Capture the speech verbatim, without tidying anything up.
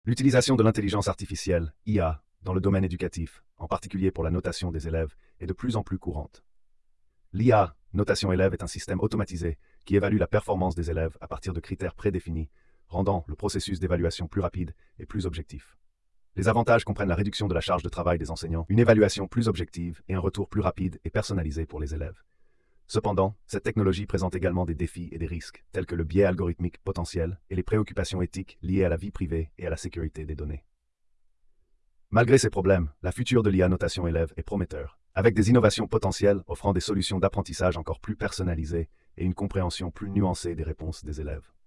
L'utilisation de l'intelligence artificielle, I A, dans le domaine éducatif, en particulier pour la notation des élèves, est de plus en plus courante. L'I A, notation élève, est un système automatisé qui évalue la performance des élèves à partir de critères prédéfinis, rendant le processus d'évaluation plus rapide et plus objectif. Les avantages comprennent la réduction de la charge de travail des enseignants, une évaluation plus objective et un retour plus rapide et personnalisé pour les élèves. Cependant, cette technologie présente également des défis et des risques, tels que le biais algorithmique potentiel et les préoccupations éthiques liées à la vie privée et à la sécurité des données. Malgré ces problèmes, la future de l'I A notation élève est prometteur, avec des innovations potentielles offrant des solutions d'apprentissage encore plus personnalisées et une compréhension plus nuancée des réponses des élèves.